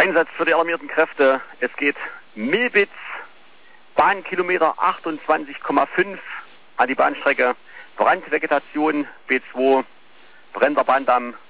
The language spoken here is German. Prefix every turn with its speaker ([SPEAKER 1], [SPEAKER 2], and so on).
[SPEAKER 1] Einsatz für die alarmierten Kräfte. Es geht Milbitz, Bahnkilometer 28,5 an die Bahnstrecke. Brandvegetation B2, brennender Bahndamm